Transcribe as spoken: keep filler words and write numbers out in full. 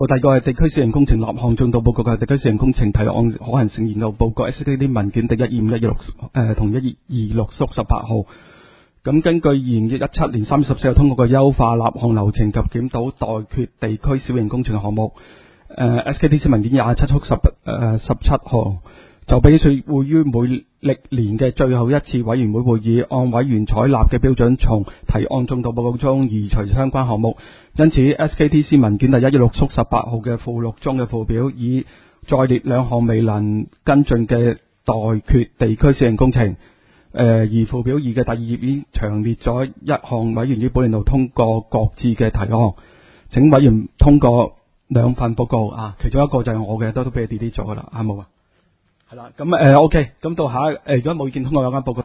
告，第二個係地區小型工程立項進度報告嘅地區小型工程提案可行性研究報告 S K T 文件第一二五一二六誒同一二二六縮十八號。咁根據二零一七年三月十四號通過嘅優化立項流程及檢討待決地區小型工程項目，誒、呃、S K T C 文件廿七縮十誒十七號，就俾說會於每歷年嘅最後一次委員會會議，按委員採納嘅標準，從提案進度報告中移除相關項目。因此 S K T C 文件第一一六縮十八號嘅附錄中嘅附表，已再列兩項未能跟進嘅待決地區小型工程。誒、呃，而附表二嘅第二頁已經詳列咗一項委員於本年度通過各自嘅提案，請委員通過兩份報告啊，其中一個就係我嘅，都都俾你 delete 咗噶啦，啱冇啊？係啦，咁誒 OK，咁到下誒、呃，如果冇意見通過兩間報告。